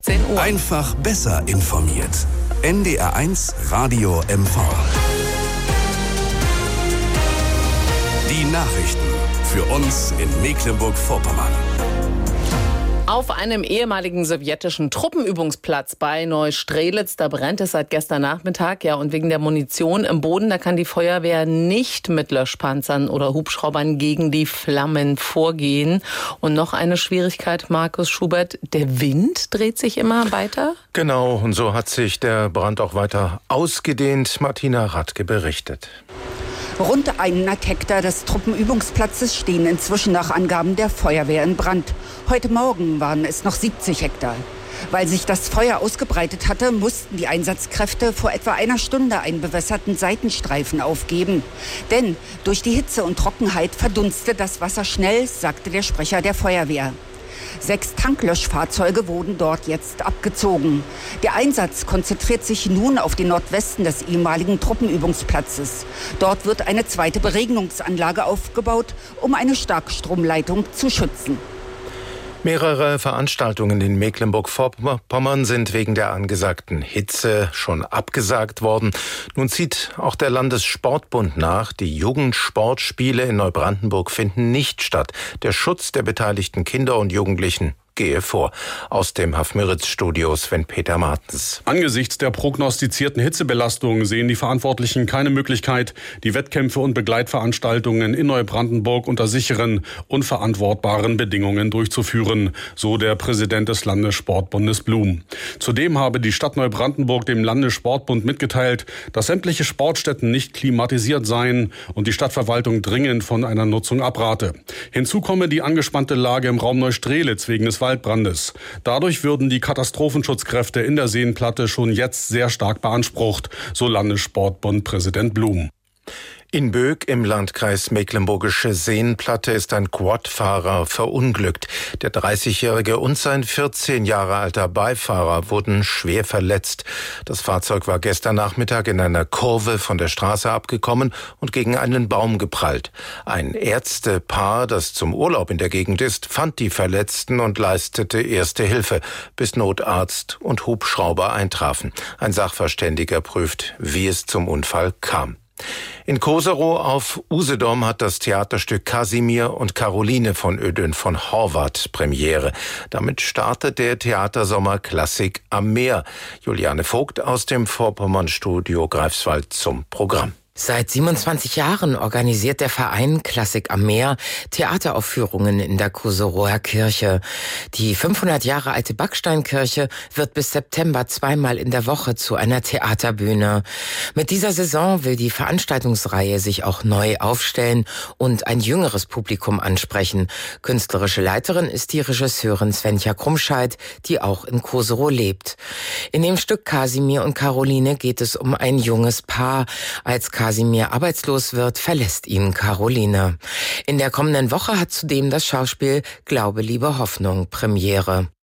10 Uhr. Einfach besser informiert. NDR1 Radio MV. Die Nachrichten für uns in Mecklenburg-Vorpommern. Auf einem ehemaligen sowjetischen Truppenübungsplatz bei Neustrelitz, da brennt es seit gestern Nachmittag. Ja, und wegen der Munition im Boden, da kann die Feuerwehr nicht mit Löschpanzern oder Hubschraubern gegen die Flammen vorgehen. Und noch eine Schwierigkeit, Markus Schubert, der Wind dreht sich immer weiter? Genau, und so hat sich der Brand auch weiter ausgedehnt. Martina Radke berichtet. Rund 100 Hektar des Truppenübungsplatzes stehen inzwischen nach Angaben der Feuerwehr in Brand. Heute Morgen waren es noch 70 Hektar. Weil sich das Feuer ausgebreitet hatte, mussten die Einsatzkräfte vor etwa einer Stunde einen bewässerten Seitenstreifen aufgeben. Denn durch die Hitze und Trockenheit verdunstet das Wasser schnell, sagte der Sprecher der Feuerwehr. 6 Tanklöschfahrzeuge wurden dort jetzt abgezogen. Der Einsatz konzentriert sich nun auf den Nordwesten des ehemaligen Truppenübungsplatzes. Dort wird eine zweite Beregnungsanlage aufgebaut, um eine Starkstromleitung zu schützen. Mehrere Veranstaltungen in Mecklenburg-Vorpommern sind wegen der angesagten Hitze schon abgesagt worden. Nun zieht auch der Landessportbund nach. Die Jugendsportspiele in Neubrandenburg finden nicht statt. Der Schutz der beteiligten Kinder und Jugendlichen gehe vor. Aus dem Hafmüritz-Studio Sven-Peter Martens. Angesichts der prognostizierten Hitzebelastung sehen die Verantwortlichen keine Möglichkeit, die Wettkämpfe und Begleitveranstaltungen in Neubrandenburg unter sicheren, unverantwortbaren Bedingungen durchzuführen, so der Präsident des Landessportbundes Blum. Zudem habe die Stadt Neubrandenburg dem Landessportbund mitgeteilt, dass sämtliche Sportstätten nicht klimatisiert seien und die Stadtverwaltung dringend von einer Nutzung abrate. Hinzu komme die angespannte Lage im Raum Neustrelitz wegen des Waldbrandes. Dadurch würden die Katastrophenschutzkräfte in der Seenplatte schon jetzt sehr stark beansprucht, so Landessportbund-Präsident Blum. In Böck im Landkreis Mecklenburgische Seenplatte ist ein Quadfahrer verunglückt. Der 30-Jährige und sein 14 Jahre alter Beifahrer wurden schwer verletzt. Das Fahrzeug war gestern Nachmittag in einer Kurve von der Straße abgekommen und gegen einen Baum geprallt. Ein Ärztepaar, das zum Urlaub in der Gegend ist, fand die Verletzten und leistete erste Hilfe, bis Notarzt und Hubschrauber eintrafen. Ein Sachverständiger prüft, wie es zum Unfall kam. In Koserow auf Usedom hat das Theaterstück Kasimir und Caroline von Ödön von Horvath Premiere. Damit startet der Theatersommer Klassik am Meer. Juliane Vogt aus dem Vorpommern-Studio Greifswald zum Programm. Seit 27 Jahren organisiert der Verein Klassik am Meer Theateraufführungen in der Koserower Kirche. Die 500 Jahre alte Backsteinkirche wird bis September zweimal in der Woche zu einer Theaterbühne. Mit dieser Saison will die Veranstaltungsreihe sich auch neu aufstellen und ein jüngeres Publikum ansprechen. Künstlerische Leiterin ist die Regisseurin Svenja Krumscheid, die auch in Koserow lebt. In dem Stück Kasimir und Caroline geht es um ein junges Paar. Als Kasimir arbeitslos wird, verlässt ihn Caroline. In der kommenden Woche hat zudem das Schauspiel Glaube, Liebe, Hoffnung Premiere.